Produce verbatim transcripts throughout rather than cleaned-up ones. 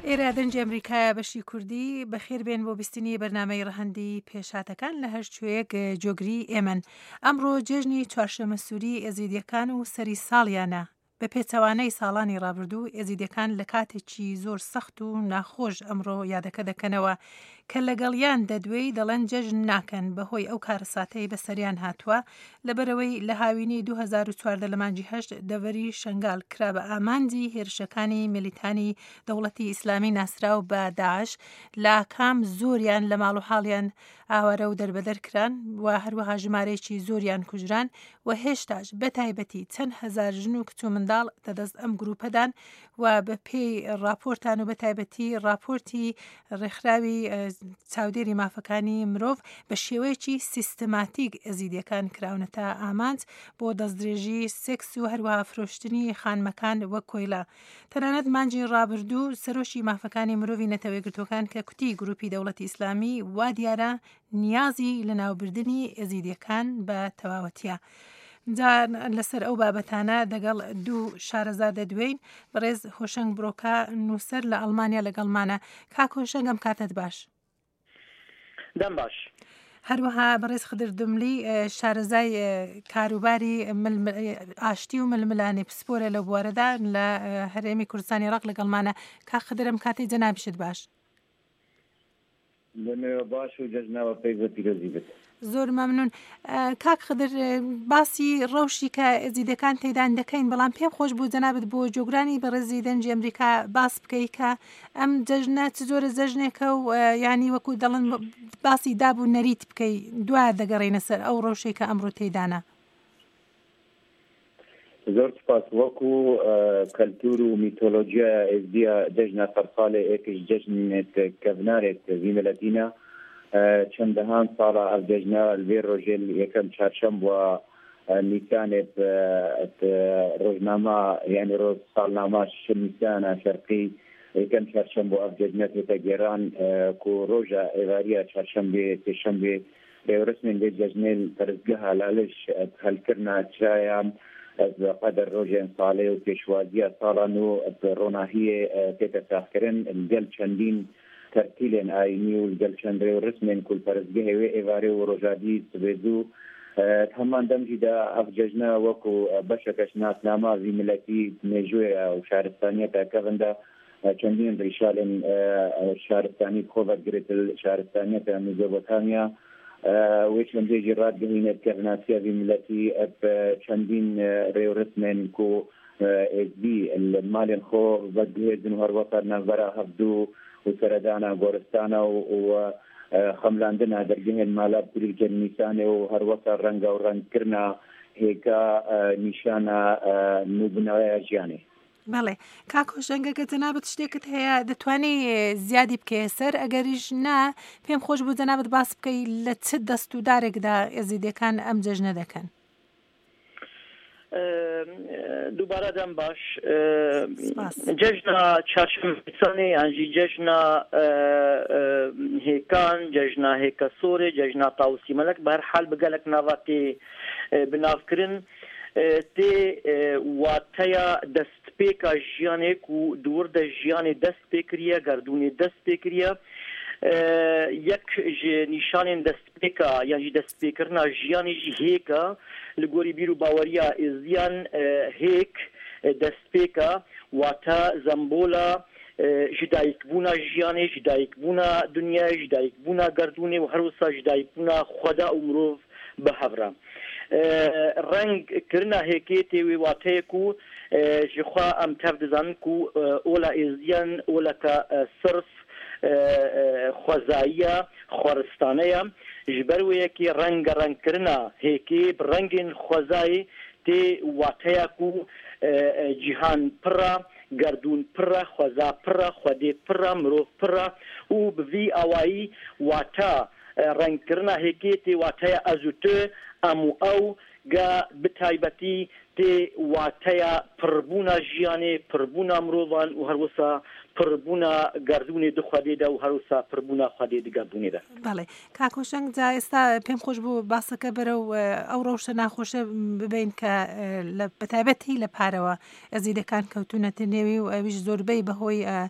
ئێرادەنجی ئەمریکایە بەشی کوردی بەخێر بێن بۆ بیستنی بەرنامەی ڕەهەندی پێشاتەکان لە هەر شوێیەک جۆگری ئێمن. ئەمڕۆ جێژنی چوارشەممە سووری ئێزیدیەکان و سەری ساڵیانە. بە پێچەوانەی ساڵانی ڕابردوو ئێزیدەکان لە کاتێکی زۆر سەخت و ناخۆش ئەمڕۆ یادەکە دەکەنەوە کە لەگەڵیان دەدوێی دەڵێن جەژن ناکەن بەهۆی ئەو کارەساتەی بەسەریان هاتووە لەبەرەوەی لە هاوینی دوو هەزار و چواردە لە مانگی هەشت دەڤەری شنگال کرا بە ئامانجی هێرشەکانی میلیتانی دەوڵەتی ئیسلامی ناسراو بە داعش لە کام زۆریان لە ماڵ و حاڵیان ئاوارە و دەربەدەر کران و هەروەها ژمارەیەکی زۆریان کوژران و هێشتاش بەتایبەتی چەند هەزار ژن و کچ و منداڵ دەدەست ئەم گروپەدان و بە پێی راپۆرتان و بەتایبەتی راپۆرتی ڕێکخراوی چاودێری مافەکانی مرۆڤ بە شێوەیەکی سیستەماتیک ئەزیدیەکان کراونەتە ئامانج بۆ دەستدرێژی سێکس و هەروەها فرۆشتنی خانمەکان وەک کۆیلا. تەنانەت مانگی ڕابردوو سەرۆشی مافەکانی مرۆڤی نەتەوەیەگرتوەکان کە کوتی گروپی دەوڵەتی ئیسلامی وا دیارە نیازی لە ناوبردنی ئەزیدیەکان بە تەواوەتیە. جا لەسەر ئەو بابەتانە دەگەڵ دوو شارەزا دەدوێین. بەڕێز هۆشەنگ برۆکە نووسەر لە ئەڵمانیا لەگەڵمانە. کاک هۆشەنگ ئەم کاتت باش. دەم باش. هەروەها بەڕێز خدر دملی شارەزای کاروباری ئاشتی و ململانی پسپۆرە لە بوارەدا لە هەرێمی کوردستانی عێراق لەگەڵمانە. کا خدرم کاتی جەنابیشت باش. باش و جەژناوە پێی پیرۆزی بێت. زۆر مەمنون. کاک خدر باسی ڕەوشی کە ئەزیدەکان تێدان دەکەین بەڵام پێم خۆش بوو جەنابەت بۆ جۆگرانی بەڕێزی دەنجی ئەمریکا باس بکەی کە ئەم جەژنە چ زۆرە جەژنێکە و ینی وەکو دەڵن باسی دابوو نەریت بکەی دوای دەگەڕێنە سەر ئەو ڕەوشەی کە ئەمڕۆ تێدانە. زۆر سپاس. وەکو کەلتور و میتۆلۆژیا ئێزدیە جەژنە سەرساڵێ ئێکش جەژنێت کەڤنارێت ویمەلەتینە چەندەهان ساڵە ئەو جەژنە لێ ڕۆژێ یەکەم چارشەم بووە نیسانێت ڕۆژنامە یعنی ڕۆژ ساڵنامە نیسانە شەرقی یەکەم چارشەم بۆ ئەو جەژنە تێتە گێران کو ڕۆژە ئێواریە چارشەمبێ سێشەمبێ لێورسمێن لێ جەژنێن پەرستگەها لالش هەلکردنا چایان قدر روژن ساله و پیشوازی سالان و روناهی تیت ساخرن گل چندین ترتیلن آینی و گل چند رو رسمن کل پرزگه و ایواره و روجادی سبزو همان دمجی دا افججنا وکو بشکش ناسنامه وی ملتی نجوه و شهرستانیت کونده چندین ریشالن شهرستانی خوبت گریتل شهرستانیت میزوبوتامیا ویش منجی جرات گهینت کرناسیا وی ملتی اب چندین ریو رسمن کو از بی المالین خو بدوه دنوهر وطر نظره هفدو و سردانا گورستانا و خملاندنا در جهن مالاب کلیل که نیسانه و هر وطر رنگ و رنگ کرنا هیکا نیشانا نوبناوی جیانه. بەڵێ کاک هۆشەنگەکە جەنابەت شتێکت هەیە دەتوانی زیادی بکەیە سەر ئەگەریش نا پێم خۆش بوو جەنابەت باس بکەی لە چ دەست و دارێکدا ئێزیدەکان ئەم جەژنە دەکەن. دووبارە دەم باش. جەژنە چارشەممەی ئەنجی جەژنە هێکان جەژنە هێکە سۆرێ جەژنە تاوسی مەلک بە هەر حال بگەلک ناواتێ بناوکردن تێ واتەیە دەستپێکە ژیانێک و دووردە ژیانی دەست پێکریە گەردوونی دەست پێکریە یەک نیشانên destpêka yan jî destpêkirina jiyanê jî hêk e li gorî bîr û baweriya êziyan hêk destpêka wate zembola ji dayîkbûna jiyanê ji dayîkbûna dunyayê ji dayîkbûna gerdûnê û her wisa ji dayîkbûna xweda û mirov bi hev re. reng kirina hêkê tê wê wateyê ku ji xwe em tev dizanin ku ola êziyan oleka sirf xwezayiya xwaristaneya ji ber wê yekê rengerengkirina hêkê bi rengên xwezayê tê wateya ku cîhan pir e gerdûn pir e xweza pir e xwedê pir e mirov pir e û bi vî awayî wate rengkirina hêkê tê wateya ez û tu em û ew ga bi taybetî tê wateya pirbûna jiyanê pirbûna mirovan û her wisa pirbûna gerdûnê di xwedê de û her wisa pirbûna xwedê di gerdûnê de. بەڵێ کاک هۆشەنگ جا ئێستا پێم خۆش بوو باسەکە بەرە و ئەو ڕەوشە ناخۆشە ببین کە بەتایبەتی لە پارەوە ئەزیدەکان کەوتونەتە نێوی و ئەویش زۆربەی بەهۆی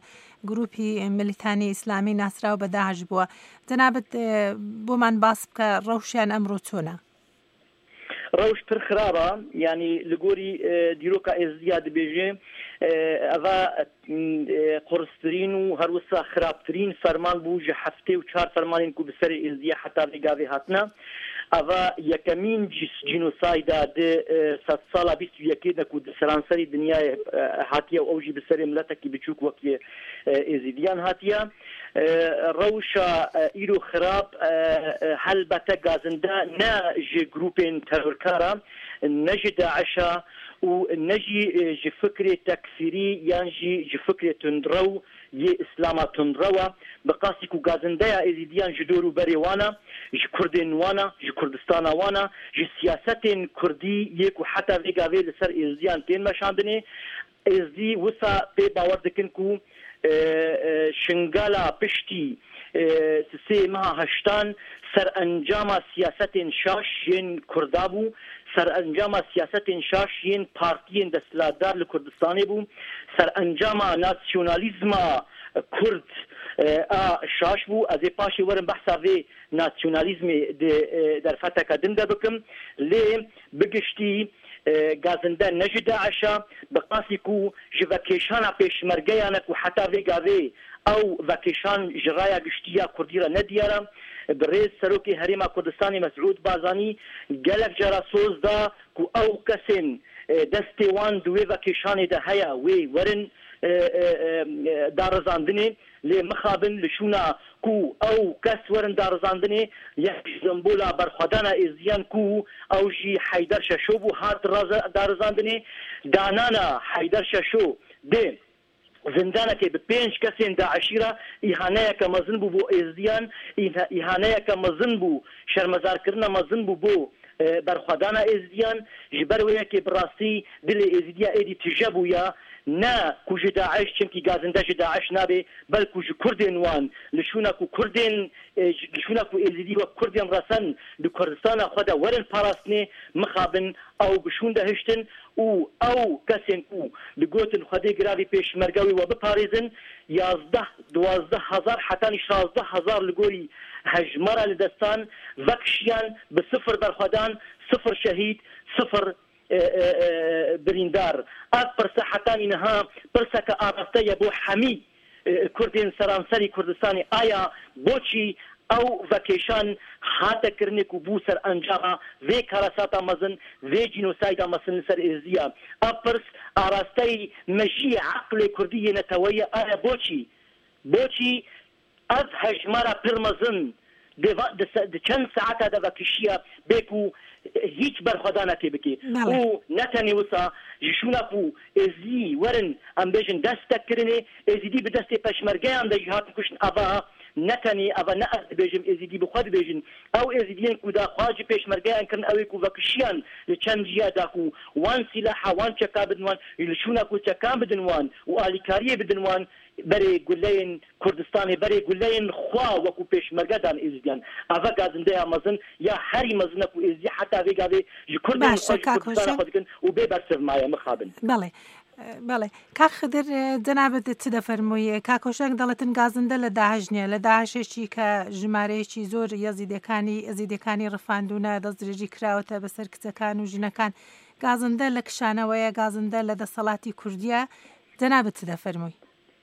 گروپی ملیتانی ئیسلامی ناسراو بە داعش بووە. جەنابەت بۆمان باس بکە ڕەوشیان ئەمڕۆ چۆنە؟ ڕەوش پڕ خراپە، ینی لە گۆری دیرۆکە ئێزدیا دەبێژێ ئەڤە قورسترین و هەروەسا خراپترین فەرمان بوو ژە هەفتێ و چار فەرمانین کو بەسەری ئێزدیا حتا ڤێگاڤێ هاتنە. ئەڤە یەکەمین جینۆسایدا سەد ساڵا بیست و یەکێ دەکو سەرانسەری دنیای هاتیە و ئەوژی بەسەری ملەتێکی بچووک وەکی ئێزیدیان هاتیە. ڕەوشە ئیرۆ خراپ هەلبەتە گازندە نە ژێ گروپێن تەرۆرکارە، نەژی داعشە و نەژی ژ فکرێ تەکفیری یانژی ژ فکرێ تندڕە و یێ ئیسلاما تندڕەوە بەقاسی و گازندەیە ئێزیدیان ژ دۆر و بەرێوانە، ژ کوردێن وانە، ژ کوردستانە وانە، ژ سیاسەتێن کوردی یەک و حتا ڤێگاڤێ لەسەر ئێزدیان تێن مەشاندنێ. ئێزدی وسا پێ باوەڕ دەکەن و شنگالا پشتی سێ مەها هەشتان سەرئەنجاما سیاسەتێن شاش یێن کووردا بوو، سەرئەنجاما سیاسەتێن شاش یێن پارتیên دەسەڵاتدار لە کوردستانê بوو، سەرئەنجاما ناسیۆنالیزما کورد شاش بوو. ئەزێ پاشێ وەرم بەحسا vê ناسیۆنالیزمê دەرفەتەکە din de bikim lê bigiştî gazinde ne ji Daişa bi qasî ku ji vekêşana pêşmergeyan ku heta vêgavê ew vekêşan ji raya giştiya Kurdî re nediyara. Bi rêz Serokê Herêma Kurdistanê Mesûd Barzanî gelek cara soz da ku ew kesên destê wan di wê vekêşanê de heye wê werin darizandinê lê mixabin li şûna ku ew kes werin darizandinê yek zembola berxwedana êziyan ku ew jî Heydar Şeşo bû hat darizandinê. Danana Heydar Şeşo dê zindanekê bi pênc kesên Daişî re îhaneyeke mezin bû bo êziyan, îhaneyeke mezin bû, şermezarkirina mezin bû bo berxwedana êziyan. Ji ber wê yekê bi rastî dilê êzidiya êdî tije bûya ne ku ji Daeş çimkî gazinde ji Daeş nabe belku ji Kurdên wan li şûna ku Kurdên li şûna ku êzidî wek Kurdên resan li Kurdistana xwe de werin parastinê mixabin ew bişûn de hiştin û ew kesên ku li gotin Xwedê giravî pêşmergewî we biparêzin yazdeh duwazdeh hezar hetanî şazdeh hezar li gorî hejmara li destan vekişiyan bi sıfır berxwedan, sıfır şehîd, sıfır birîndar. Ev pirse hetanî niha pirseke arasteye bo hemî Kurdên seranserî Kurdistanê aya boçî ew vekêşan hate kirinê ku bû ser encama vê karasata mezin vê cînosayda mezin li ser êziya. Ev pirs arasteyî mejiyê eqlê Kurdî yê neteweye aya boçî boçî ev hejmara pir mezin di çend saeta de vekişiya bê ku hiç berxwedanekê bike û netenê wisa ji şûna ku êzî werin em bêjin destek kirinê êzîdî bi destê peşmergeyan de jî hatin kuştin ava netenê ava ne ez dibêjim êzîdî bi xwe dibêjin ew êzîdiyên ku da xwe ji pêşmergeyan kirin ew ê ku vekişiyan li çend jiya da ku wan sîlaha wan çeka bidin wan li şûna ku çekan bidin wan û alîkariyê bidin wan berê guleyên Kurdistanê berê guleyên xwe wekû pêşmergedan êzidiyan. Ava gazindeya mezin ya herî mezin ku êzî heta vêgavê ji Kurdên Kurdistana xwe dikin û bê bersivmaye mixabin. بەڵێ بەڵێ کاک خدر جەنابەت چ دەفەرمووی کاکۆشک دەڵێتن گازندە لە داعش نییە لە داعشێکی کە ژمارەیەکی زۆر یەزیدەکانی ئەزیدەکانی ڕفاندونە دەستدرێژی کراوەتە بەسەر کچەکان و ژنەکان گازندە لە کشانەوەیە گازندە لە دەسەڵاتی کوردیە جەنابەت چ دەفەرمووی؟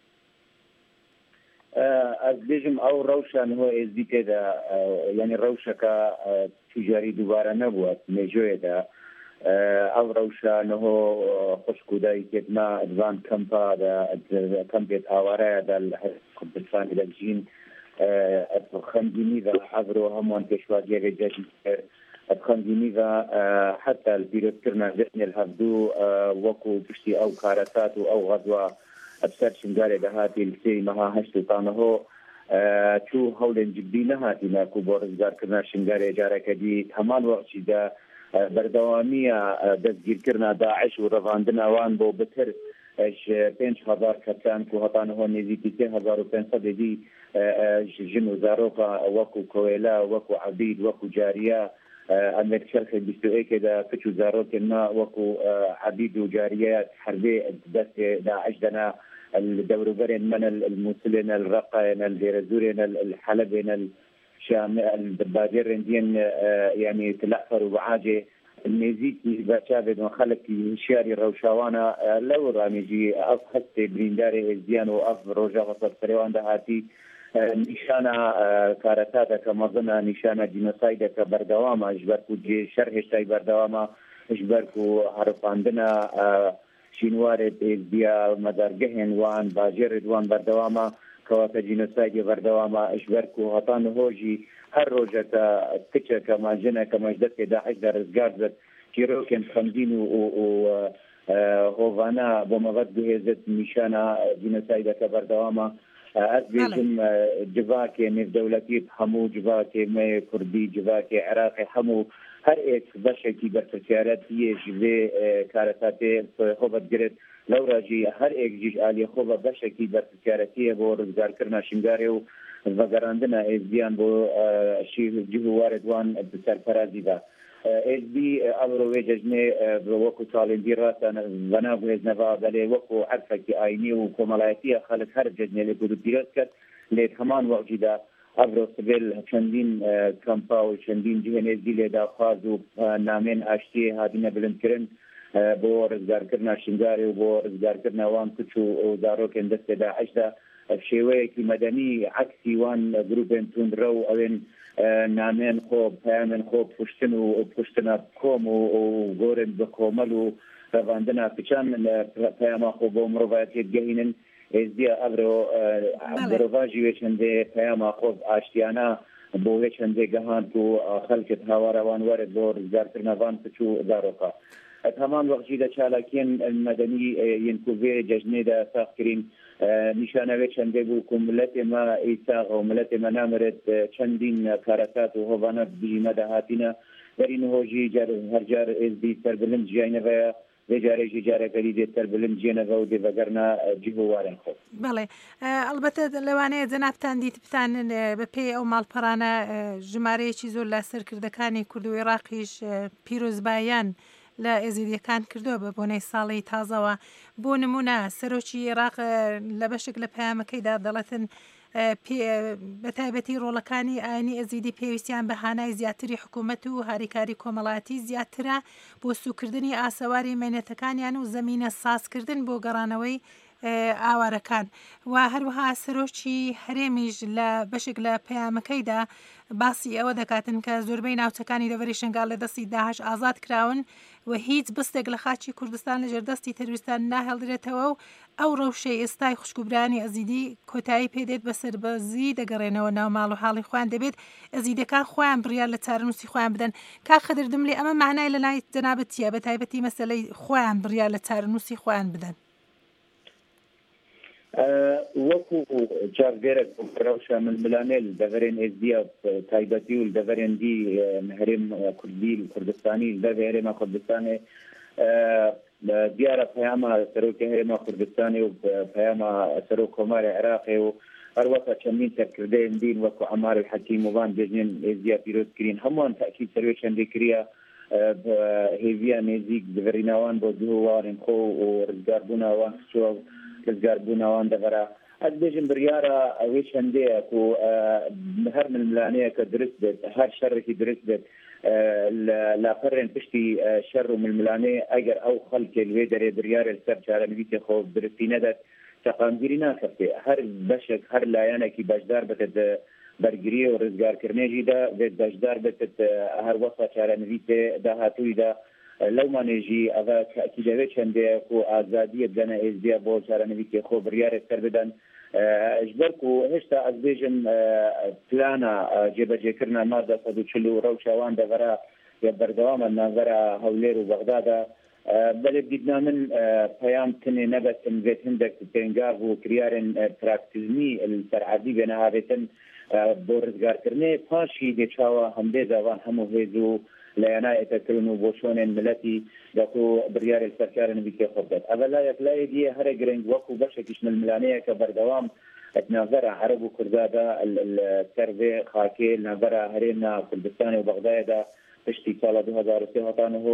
از بێژم ئەو ڕەوشان هۆ ئێزدی تێدا یعنی ڕەوشەکە تیجاری دووبارە نەبووە مێژۆیەدا ئەو ڕەوشانەهۆ خوشک و دایکێتما ئەدوان کەمپا کەمپێت هاوارەیەدا لە کوردستانی دەژین خەمگینی بە حەبرۆ هەمووان پێشوازیەکە جەژن خەمگینی بە حتا پیرۆزکردنا ذهنی الهەبدوو وەکو پشتی ئەو کارەسات و ئەو غەزوە ئەبسەر شنگارێ دەهاتی لسێی مەها هەشت و تانەهۆ چوو هەولێن جدی نەهاتی ناکو بۆ ڕزگارکردنا شنگارێ جارەکە دیت هەمان وەخشیدا بەردەوامیە دەستگیرکردنا داعش و ڕەڤاندنەوان بۆ بتر پێنج هەزار کەسان و هەتانەهۆ نێزیکی سێ هەزار و پێنج سەدی ژن و زارۆکە وەکو کۆێلا وەکو عەبید وەکو جاریە ئەمێک شەرخی بیست و ئەیکێدا پچ و زارۆکێنما وەکو عەبید و جاریە هەردێ دەستێ داعش دەنا الدوروبرين من الموصلين الرقين الديرزورين الحلبين الشام البادرين دين يعني تلعفر وبعاجه الميزيك بشابد وخلق شياري روشاوانا لو رامجي اف حتى برينداري ازديان واف روجا وصل سريوان دهاتي نشانه كارتاتا كمظنه نشانه جينوسايد كبردوامه اجبركو شرح شاي بردوامه اجبركو حرف عندنا شینوارد ازدیا مدارگهن وان باجر دوان بردوامه كواتا جينوسايد بردوامه اجبركو هطان هوجي هر روجه تكه كما جنا كما جدت داعش در رزگارد كيروكن خمدين و هوفانا بمغد بهزت نشانه جينوسايد كبردوامه أزبيجم جواكي من دولتي حمو جواكي ما كردي جواكي عراقي حمو هر ایک بشکی برتسیارتی جوی کارتاتی خوبت گرد لو راجی هر ایک جیج آلی خوب بشکی برتسیارتی بو رزگار کرنا شنگاری و وگراندنا ازدیان بو شیف جهو واردوان بسرپرازی دا ازدی امروی ججنه وکو سالندی راسا ونا بو ازنوا بلی وکو عرفکی آینی و کمالایتی خالق هر ججنه لکودو پیروز کرد لیت همان وقجی ابرو سبیل چندین کمپا و چندین جهنه زیل داخواز و نامین اشتی هادین بلند کرن بو رزگار کرنا شنگاری و بو رزگار کرنا وان کچو و داروکن دست داعش دا شیوه کی مدنی عکسی وان گروپن تون رو اوین نامین خوب پیامن خوب پشتن و پشتن کوم و گورن بکومل و رواندنا پچان پیاما خوب و مروایتی گهینن ازدیا ابرو بروواجی وچنده پیام خوب آشتیانا بو وچنده گهان کو خلقت هوا روان ورد بو رزگار کرنوان پچو داروکا تمام وقتی دا چالاکین المدنی ینکووی ججنه دا ساخ کرین نشانه وچنده بو که ملت ما ایساق و ملت ما نامرد چندین کارتات و هوانات بیجیمه دا هاتینا برین هوجی هر جار ازدی سربلند جاینه ویا وجاري جاري قليل تربلن جينا غودي بقرنا جيبوا وارن خو. بله البته لوانه جنابتان دیت بتان بپی او مال پرانا جماره چیزو لسر کردکانی کرد و عراقیش پیروز بایان لا ازیدی کان کردو به بونه سالی تازه و بونمونه سروچی عراق لبشک لپیام کی داد دلتن بەتایبەتی ڕۆڵەکانی ئاینی ئەزیدی پێویستیان بە هانای زیاتری حکوومەت و هاریکاری کۆمەڵایەتی زیاترە بۆ سوکردنی ئاسەواری مێنێتەکانیان و زەمینە سازکردن بۆ گەڕانەوەی ئاوارەکان و هەروەها سەرۆکی هەرێمیش لە بەشێک لە پەیامەکەیدا باسی ئەوە دەکاتن کە زۆربەی ناوچەکانی دەڤەری شنگال لە دەستی داعش ئازاد کراون و هیچ بستێک لە خاچی کوردستان لەژێر دەستی تەروریستان ناهێڵدرێتەوە و ئەو ڕەوشەی ئێستای خوشکوبرانی ئەزیدی کۆتایی پێدێت بە سەربەرزی دەگەڕێنەوە ناو ماڵ و حاڵی خۆیان دەبێت ئەزیدەکان خۆیان بڕیار لە چارەنووسی خۆیان بدەن کا خەدردم لێ ئەمە معنای لە لای جەنابەتیە بە تایبەتی مەسەلەی خۆیان بڕیار لە چارەنووسی خۆیان بدەن وەکو جارگەرە ڕەوشە ململانێ دەڤەرێن ئێزدیە تایبەتی و دەڤەرێندی هەرێم کوردی کوردستانی دەڤێ هەرێما کوردستانێ دیارە پەیامە سەرۆکی هەرێما کوردستانی و پەیامە سەرۆک کۆماری عێراقێ و هەروەکە چەندین سەرکردەیەن دین وەکو عەمار الحەکیم وان بێژنێن ئێزدیا پیرۆزکرین هەمووان تاکید سەروێ چەندێ کریە هێویە نێزیک دەڤەریناوان بۆ دووارن خۆ و ڕزگاربووناوان خچووە ڕزگاربووناوان دەڤەرە ئەس بێژم بڕیارە ئەوەی چەندەیە و هەر ململانەیە کە درست بێت هەر شەڕێکی درست بێت لاپەڕێن پشتی شەڕ و ململانێ ئەگەر ئەو خەڵکێ لێ دەرێ بڕیارە لەسەر چارەنویسێ خۆ درستی نەدەت تەقامگیری ناکەفتێ هەر بەشێک هەر لایەنێکی بەشدار بێت بەرگریە و ڕزگارکردنێژیدا بێت بەشدار بێت هەر وەسا چارەنویسێ داهاتوویدا لەومانێژی ئەڤە تاکیدەوێت چەندێک و ئازادیە بدەنە ئێزدیا بۆ چارەنویسێ خۆ بڕیارێک سەر بدەن اجبرك وهشتا ازبيجن بلانا جبهجكرنا ماده فدوشلو روشاوان دغرا يبردوام النظرة هولير وبغداد بل بدنا من بيام تني نبت انفيت هندك بينغاف وكريارن براكتيزمي السرعدي بين هذين بورزگار کرنے فاشي دي چاوا همدي زوان همو هيزو لينا يتكلموا بوشون ملتي دكو بريار السركار نبيك خبط اولا يكلاي دي هر جرينج وكو بشكش من الملانيه كبردوام اتناظر عرب وكردادا السرفي خاكي نظر هرينا كردستان وبغداد تشتي سال ألفين وثلاثة هو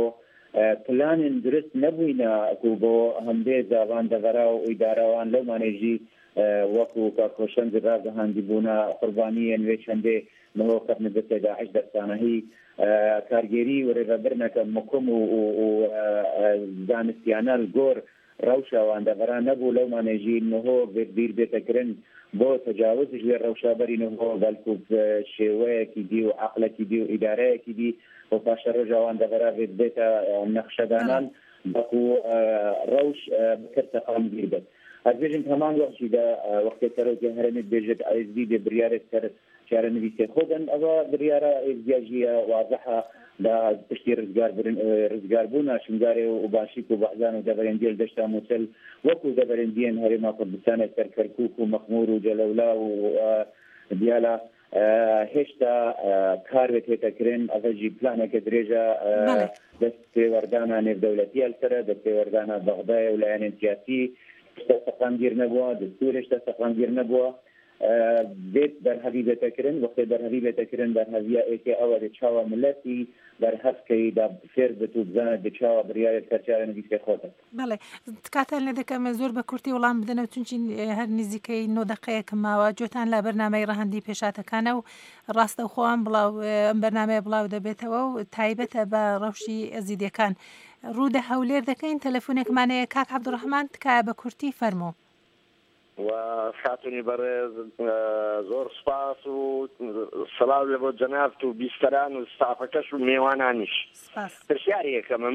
پلان درست نبووینە ئەکو بۆ هەندێ زاوان دەڤەرا و ئیداراوان لەمانێژی وەکو کاکۆشەند ڕاگەهاندی بوونە قوربانیە نوێ چەندێ نەوەکەتنە بەسێ داعش دەستانەهی کارگێری و ڕێبەرنەکە مکم و دانستیانە گۆر ڕەوشاوان دەڤەرا نەبوو لەمانێژی نهۆ بیر بێتەکردن بۆ تەجاوزش لێ ڕەوشابەری نهۆ بەڵکو شێوەیەکی دی و عەقلێکی دی و ئیدارەیەکی دی و پاشە ڕۆژاوان دەڤەرا بێت بێتە نەخشەدانان بەکو ڕەوش بکرد تەقام گیر بێت هەربێژن هەمان وەختیدا وەختێک سەرۆکی هەرێمێت بێژێت ئایزدی دێ بریارێک سەر چارە نویسێ خۆدن ئەوە بریارە ئێزدیاژیە وازەحە لە پشتی ڕزگار بوون شنگارێ و باشیک و بەحزان و دەبەرێندیل دەشتا مووسل وەکو دەبەرێندیان هەرێما کوردستانە سەر کەرکووک و مەخمور و جەلەولا و دیالە هێشتا کارێت هێتەکردن ئەڤەژی پلانێکە درێژە دەست پێوەردانە نێودەوڵەتی هەلسەرە دەست پێوەردانە بەغدایە و لایەنێن سیاسی شتا سەقامگیر نەبووە دەستور شتا سەقامگیر نەبووە بێت بەرهەوی بێتەکردن وەختێ بەرهەوی بێتەکردن بەرهەویە ئێکێ ئەوە دە چاوە ملەتی بەرهەفکەیدا فێر بێت و بزانێت دە چاوە بریارێت کەرچارە نویسێ خۆتە بەڵێ کاتە لێ دەکەم زۆر بە کورتی وەڵام بدەنەوە چونچین هەر نزیکەی نۆ دەقەیەکم ماوە جۆتان لە بەرنامەی ڕەهەندی پێشاتەکانە و ڕاستەوخۆوان بڵاو ئەم بەرنامەیە بڵاو دەبێتەوە و تایبەتە بە ڕەوشی ئەزیدیەکان ڕوودە هەولێر دەکەین تەلەفۆنێکمانەیە کاک عەبدوڕەحمان تکایە بە کورتی فەرموو و خاتونی بەڕێز زۆر سپاس و سەلاو لە بۆ جەنابت و بیستەران و ستافەکەش و میێوانانیش پرسیارێکەمم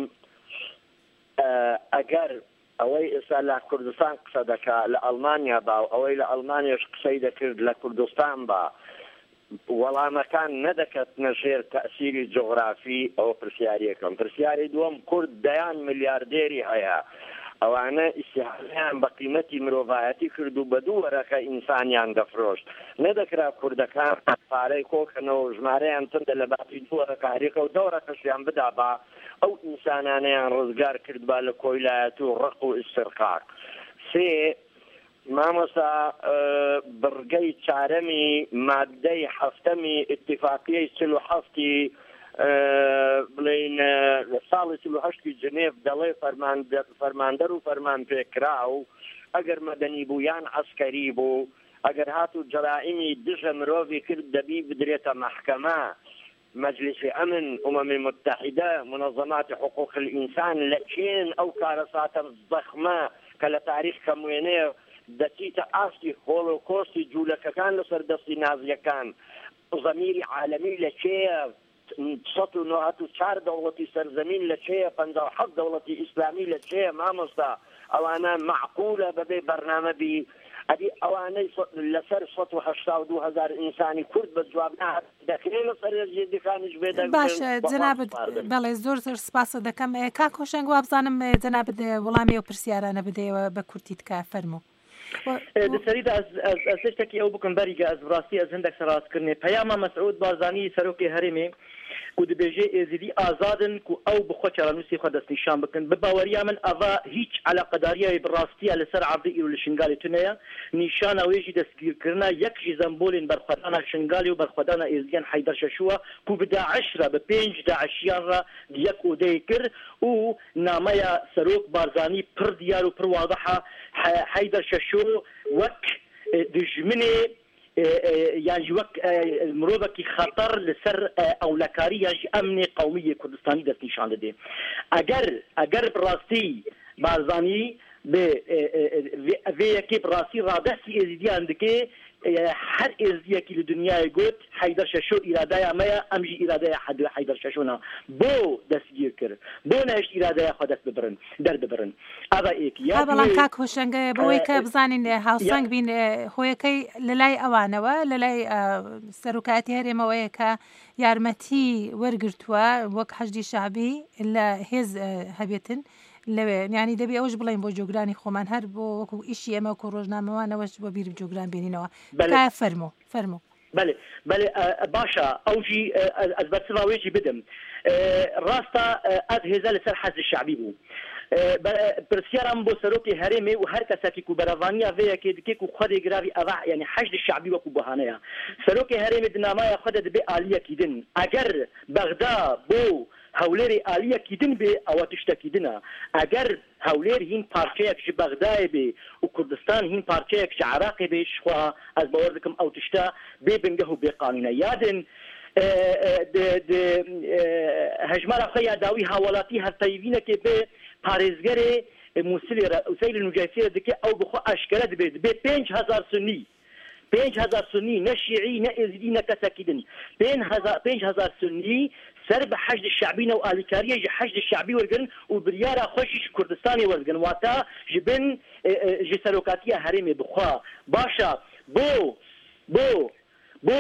ئەگەر ئەوەی ئێستا لە کوردستان قسە دەکا لە ئەڵمانیا با و ئەوەی لە ئەڵمانیاش قسەی دەکرد لە کوردستان با وەڵامەکان نەدەکەت نەژێر تەئسیری جۆغرافی ئەوە پرسیارێکم پرسیاری دووەم کورد دەیان ملیاردێری هەیە ئەوانە ئیسیحالیان بە قیمەتی مرۆڤایەتی کرد و بە دوو وەرەقە ئینسانیان دەفرۆشت نەدەکرا کوردەکان پارەی کۆکەنەوە ژمارەیان تندە لە باتی دوو وەرەقە هەریقە و دە وەرەقەشیان بدا با ئەو ئینسانانەیان ڕزگار کرد با لە کۆیلایەت و ڕق و ئیسترقاق سێ مامۆستا بڕگەی چارەمی مادەی هەفتەمی ئیتیفاقیەی چل و هەفتی بڵین لە ساڵی چل و هەشتی جنێڤ دەڵێ فەرماندەر و فەرمان پێکرا و ئەگەر مەدەنی بوو یان عەسکەری بوو ئەگەر هات و جەرائیمی دژە مرۆڤی کرد دەبی بدرێتە مەحکەمە مەجلیسی ئەمن ئومەمی متحیدە منەظەماتی حقوق الئینسان لە چێن ئەو کارەساتە زەخمە کە لە تاریخ کەموێنەیە دەچیتە ئاستی هۆڵۆکۆستی جوولەکەکان لەسەر دەستی نازیەکان زەمیری عالەمی لە چێە سەد و نۆهەت و چار دەوڵەتی سەرزەمین لە چێە پەنجا و حەوت دەوڵەتی ئیسلامی لە چێە مامۆستا ئەوانە معقولە بەبێ بەرنامە بی ئەدی ئەوانەی لەسەر سەد و هەشتا و دوو هەزار ئینسانی کورد بە جواب نهات دەکرێت لەسەر ێزیدەکانیش بێدە باشە جەنابەت بەڵێ زۆر زۆر سپاسە دەکەم کاک هۆشنگ وا بزانم جەنابەت وەڵامی ئەو پرسیارانە بدەیەوە بە کورتی تکا فەرموو دەسەریدا ئەس شتێکی ئەو بکەم بەریگە ئەس ڕاستی ئەس هەندێک سەرڕاستکردنێ پەیاما مەسعود بارزانی سەرۆکی هەرێمێ و دەبێژێ ئێزیدی ئازادن و ئەو بخۆ چارەنووسی خۆ دەستنیشان بکەن بباوەریا من ئەڤا هیچ عەلاقەداریای بڕاستیە لەسەر عەبدی ئیر و لە شنگالی تونەیە نیشانەوێژی دەستگیرکردنا یەکژی زەمبۆلین بەرخوادانە شنگالی و بەرخوادانە ئێزدیان حەیدەر شەشووە کو بە داعشرە بە پێنج داعشیان ڕە یەک ئۆدەی کرد و نامەیە سەرۆک بارزانی پڕ دیار و پڕ وادەحە حەیدەر شەشوو وەک دژمنێ یانجی وەک مرۆڤێکی خەتەر لەسەر ئەولەکاری یانجی ئەمنی قەومی کوردستانی دەستنیشان دەدێ ئەگەر ئەگەر بڕاستی بارزانی بێ vêyekê birastî radestî êzîdiyan dike her êzidiyekî li dunyayê got Heydar Şeşo îradeya me ye em jî îradeya Heydar Şeşona bo destgîr kir bo neşt îradeya xwe dest bibirin derbibirin ava êkî ya بەڵام کاک هۆشنگ بەوەی کە بزانین هاوسەنگ بین هۆیەکەی لە لای ئەوانەوە لە لای سەرۆکاتی هەرێمەوەیە کە یارمەتی وەرگرتووە وەک حەشدی شەعبی لە هێز هەبێتن لەوێ ینی دەبێ ئەوش بڵین بۆ جۆگرانی خۆمان هەر بۆ وەکو ئیشی ئەمە و ڕۆژنامەوانەوەش بۆ بیر جۆگران بێنینەوە فەرموو فەرموو بله بله باشە ئەوژی ئەس بەسڵاوێژی بدەم ڕاستە ئەد هێزە لەسەر حەزی شەعبی بوو پرسیارم بۆ سەرۆکی هەرێمێ و هەر کەسێکی و بەرەڤانیا vêyekê dike ku xwedê giravî eva yani heşdî şeعبî wekû buhane ya serokê herêmê di namaya xwe de dibe aliyekî din eger Bexda bo هەولێری ئالیەکیدن بێ ئەوە تشتەکیدنە ئەگەر هەولێر هین پارچەیەک ji بەغدایە بێ و کوردستان هین پارچەیەک ji عێراقێ بێ شخوا ئەس باوەڕ دەکەم ئەو تشتە بێ بنگەه و بێ قانونە یادن هەژمارە خەیە داوی هاوڵاتی هەرتەیڤینەکێ بێ پارێزگەرێ مووسلی ئوسەیل نوجایسیە دکێ ئەو بخوا ئەشکەرە دەبێت بێ پێنج هەزار سنی پێنج هەزار سنی نە شیعی نە ئێزیدی نە کەسەکیدن پێنج هەزار سنی سەر بە حەشد شعبینە و ئالیکاریە ji حەشد شعبی وەرگن و بریارە خۆشیش کوردستانی وەرگن واتە ji bin ji سەرۆکاتیە هەرێمێ بخوا باشە بۆ بۆ بۆ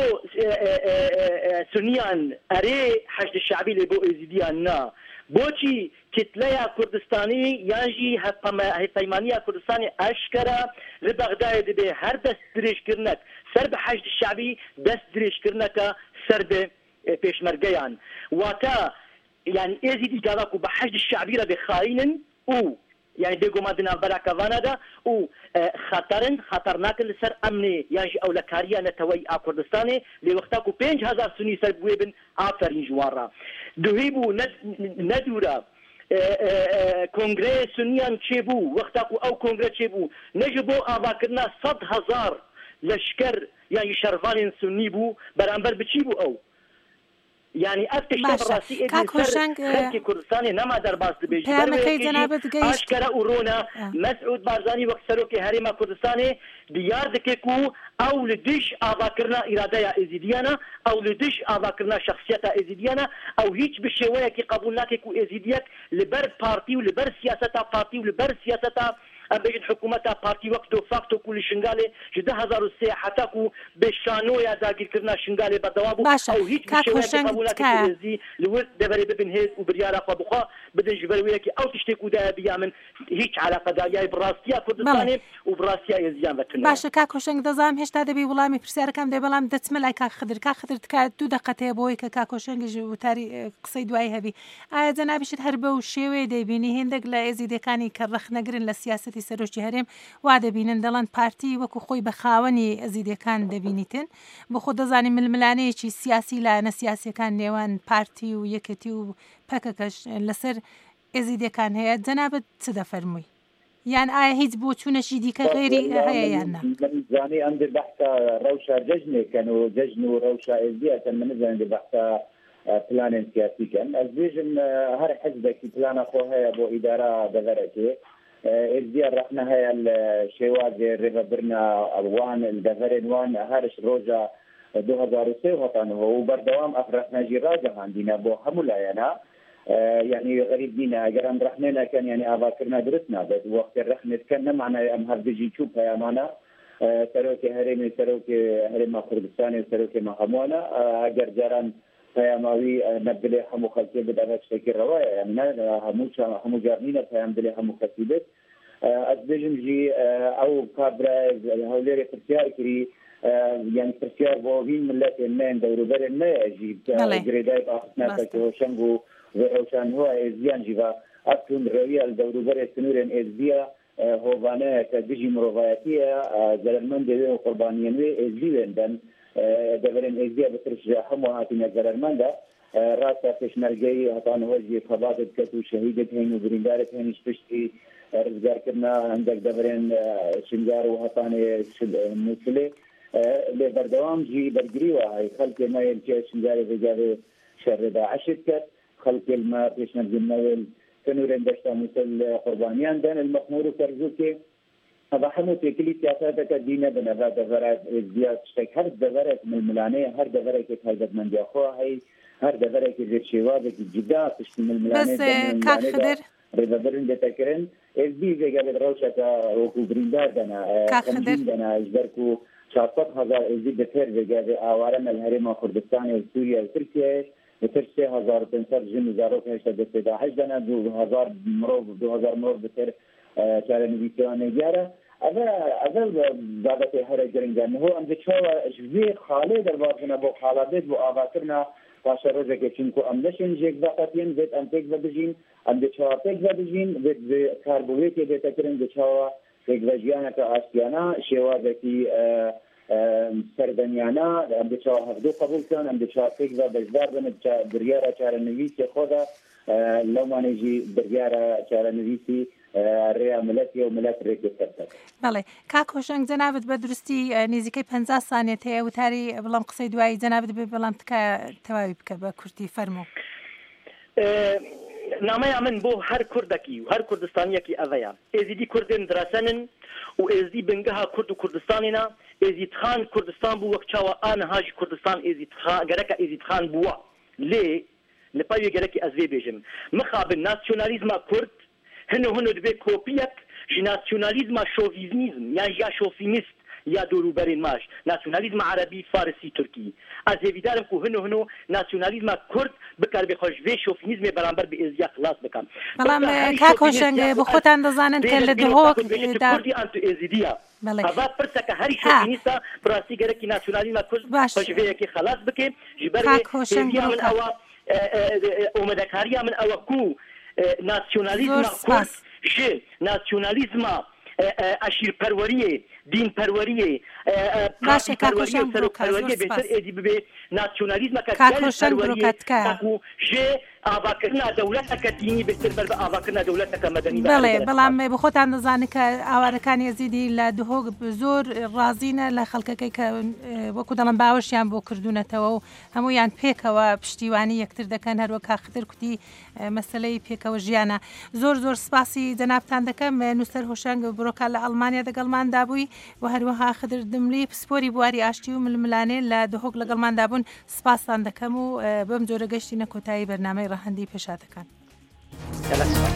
سنیان ئەرێ حەشد شعبی لێ بۆ ئێزیدیان نا بۆچی کتلەیە کوردستانی یانژی هەپەیمانیە کوردستانی ئەشکەرە لە بەغدایە دەبێ هەر دەست درێژکردنەک سەر بە حەشد شعبی دەست درێژکردنەکە سەر بێ پێشمەرگەیان واتە یعنی ئێزیدی گاڵاک و بە حەشد شعبی رە بێ خاینن و يعني بيقوم دنا براكا فانادا و خطرن خطرناك لسر امني يعني او لكاريا نتوي كردستاني لوقتاكو بينج هزار سني سربويبن افرين جوارا دوهيبو ندورا كونغرس سنيان تشيبو وقتاكو او كونغرس تشيبو نجبو افاكرنا صد هزار لشكر يعني شرفان سني بو برانبر بتشيبو او يعني افتش راسي خلقي كردستاني نما درباس دبيج اشكرا ورونا مسعود بارزاني وقت سروكي هريما كردستاني ديار دكيكو او لدش اذاكرنا اراده ازيديانا او لدش اذاكرنا شخصيته ازيديانا او هيك بالشويه كي قبولناك كو ازيديك لبر بارتي ولبر سياسته بارتي ولبر سياسته بيجن حكومتها بارتي وقتو فاكتو كل شنغالي جده هزار وسي حتاكو بشانو يا داغير كرنا شنغالي بدوابو او هيك بشويه قبولك الزي لود دبري ببن هيز وبرياله فبخا بدن جبرويكي او تشتكو ده بيامن هيك علاقه دايا براستيا كردستاني وبراستيا يزيان بتنو باشه كاكو شنگ دزام هشتا دبي وڵامی پرسیارەکەم دێ بەڵام دەچمە کا خدر کا خدر تکات دوو دقەتەیە بۆی کە کاکۆ شەنگی وتاری قسەی دوای هەبی ئایا جەنابیشت هەر بەو شێوەیە دەیبینی هێندێک لە ئێزیدەکانی کە ڕەخنەگرن لە سیاسەتی سەرۆکی هەرێم وا دەبینن دەڵێن پارتی وەکو خۆی بە خاوەنی ئەزیدەکان دەبینیتن بۆ خۆ دەزانی ململانەیەکی سیاسی لە نەسیاسیەکان نێوان پارتی و یەکەتی و پەکەکەش لەسەر ئێزیدەکان هەیە جەنابەت چ دەفەرمووی یان ئایا هیچ بۆ چوونەشی دیکە غێری هەیە یان نا زاني عند البحث روشة ججنة كانوا ججن وروشة إزدية كان من عند البحث بلان سياسي كان أزديجن هر حزبك بلان أخوها أبو إدارة دفرتي إزدية رحنا هاي الشواذ ريفا برنا ألوان الدفرين وان هارش روجا دو هزار وسي وطنه وبردوام أفرحنا جراجة عندنا بو حمولاينا يعني غريب دينا اگر ام رحمنا كان يعني اذاكرنا درسنا بس وقت الرحمه كان معنا ام هردجي تشوفها يا مانا سروكي هرمي سروكي هرم كردستان سروكي مهمونا اگر جران فياماوي نبدل حمو خلقي بدأت شكل روايه يعني همو همو جارنينا فيام دلي حمو خلقي ازبجم جي او كابرا هوليري فرسيار كري يعني فرسيار بوين ملات النين دورو بر النين جي جريداي باخنا كوشنغو وروشان هو ازيان جيبا اكون رويا الدوروبر سنورن ازيا هوفانا كدجي مروفاتيه زلمن دي قربانيين ازيان دن دبرن ازيا بترجع حمو هاتنا زلمن ده راسا فشمرجي هطان وجي خباط كتو شهيده هين وبرندارت هين شتي رزقار كنا عندك دبرن شنجار وهطان مسلي لبردوام جي برجري وهي خلق ما يلجا شنجار رجال شردا عشت خلق الماء پیش نجمل کنورن داشته مثل قربانیان دن المخمور کرزوکه هذا حمو تكلي سياسات الدين بنا هذا دفرات زياد شك هر دفرات من الملانية هر دفرات هذا من دياخوها هي هر دفرات زي شوابك جدا تشتم الملانية بس كاخدر رضا برن دتكرن الدي زي قبل روشة وكو بريندار دنا كاخدر دنا اجبركو شاطت هذا زي دفر زي قبل اوارم الهرم كردستان وسوريا وتركيا وترسي هزار تنسر جن زاروك هشتا دستا حجدنا دو هزار مروف دو هزار مروف بسر كالا نبيتواني جارة هذا هذا بابتي هرى جرنجان هو عند شوى جزي خالي دربارنا بو خالادات بو آغاترنا باشا رجاكي چنكو امدشن جيك باقاتين بيت امتك بدجين عند شوى تك بدجين بيت كاربويتي بيت اكرن بيت شوى تك بجيانا كاسيانا شوى ذكي سەردەمیانە ئەم بچاو هەفتوو قبولکەن ئەم بچاو فێک بە بەشدار بن بریارە چارەنوویسی خۆدا لەوانێژی بریارە چارەنوویسی ڕێیا ملەتی و ملەت ڕێکی سەرسەر. بەڵێ کاک هۆشنگ جەنابەت بە دروستی نزیکەی پەنجا سانێت هەیە وتاری بەڵام قسەی دوایی جەنابەت بێ بەڵام تکە تەواوی بکە بە کورتی فەرموو. نامەیە من بۆ هەر کوردێکی و هەر کوردستانیەکی ئەڤەیە ئێزیدی کوردێن دراسەنن و ئێزدی بنگەها کورد و کوردستانینا ئێزیدخان کوردستان بوو وەک چاوە ئانەهاژ کوردستان گەرەکە ئێزیدخان بووە لێ لە پاوی گەرەکی ئەزێ بێژم مخابن ناسیۆنالیزما کورد هەنو هەنو دەبێت کۆپیەک ژ ناسیۆنالیزما شۆڤیزمیزم یان یا شۆفینیست یا دووروبەرین ماش ناسیۆنالیزما عەرەبی فارسی تورکی ئەزێویدارم کو هەنو هەنو ناسیۆنالیزما کورد بکار بێ خۆشوێ شۆفینیزمێ بەرامبەر بە ئێزیا خلاص بکەم. بەڵام کاک هۆشنگ بە خۆتان دەزانن کە لە دهۆک کوردی ئەنتو ئێزیدیە ئەڤا پرسەکە هەری شۆفینیستە بڕاستی گەرەکی ناسیۆنالیزما کورد خۆشوێیەکی خلاص بکێ ji ber vê min ewa ئۆمەدەکاریە من ئەوە کو ناسیۆنالیزما کورد ji ناسیۆنالیزما عشیرپەروەریە دینپەروەریە سەرۆکپەروەریە بێتر ئێدی ببێ ناسیۆنالیزمەکە پەروەریە ژێ ئاواکردنا دەوڵەتەکە دینی بێتر بەر بە ئاواکردنا دەوڵەتەکە مەدەنی. بەڵێ بەڵام بە خۆتان دەزانن کە ئاوارەکانی ئێزیدی لە دهۆک زۆر ڕازینە لە خەڵکەکەی کە وەکو دەڵم باوەشیان بۆ کردوونەتەوە و هەموویان پێکەوە پشتیوانی یەکتر دەکەن هەروە کاختر کوتی مەسلەی پێکەوە ژیانە. زۆر زۆر سپاسی جەنابتان دەکەم نووسەر هۆشنگ بڕۆکە لە ئەڵمانیا دەگەڵماندا بووی و هەروەها خدر دملی پسپۆری بواری ئاشتی و ململانێ لە دهۆک لەگەڵماندا بوون. سپاسان دەکەم و بەم جۆرە گەشتی نەکۆتایی بەرنامەی ڕەهەندی پێشاتەکان.